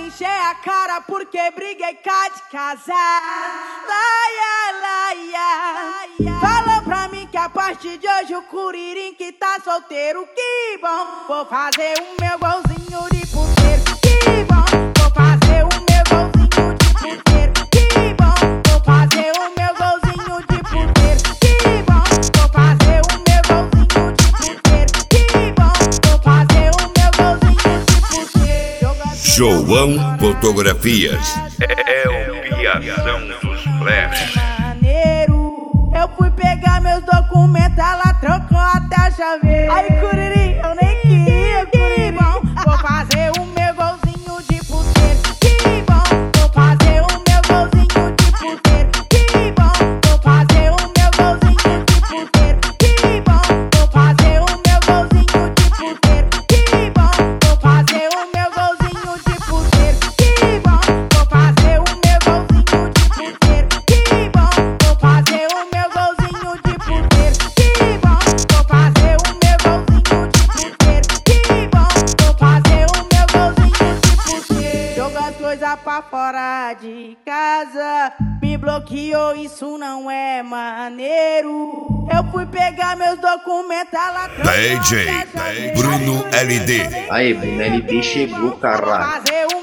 encher a cara porque briguei cá de casar. Laia, laia. Falou pra mim que a partir de hoje o Curirim que tá solteiro. Que bom, vou fazer o meu golzinho de puteiro. Que bom, vou fazer o meu golzinho de puteiro. Que bom, vou fazer o meu golzinho de puteiro. Que bom, vou fazer o meu golzinho de puteiro. Que bom, vou fazer o meu golzinho de puteiro. João Fotografias é o piazão dos flash. Eu fui pegar meus documentos, ela trocou até a chave. Aí, Curirim, eu nem queria, que bom, vou fazer o meu golzinho de puteiro. Que bom, vou fazer o meu golzinho de puteiro. Que bom, vou fazer o meu golzinho de puteiro. Que bom, vou fazer o meu golzinho de puteiro. Que bom, vou fazer o meu golzinho de puteiro. Que bom, vou fazer o meu golzinho de puteiro. Que bom, vou fazer o meu golzinho de puteiro. Que bom, vou fazer o meu golzinho de puteiro. Que bom, vou fazer o meu golzinho de puteiro. Joga as coisas pra fora de casa, me bloqueou, isso não é maneiro. Eu fui pegar meus documentos, ela trocou DJ até a chave. Bruno LD. Aí, Bruno LD chegou, caralho. Fazer o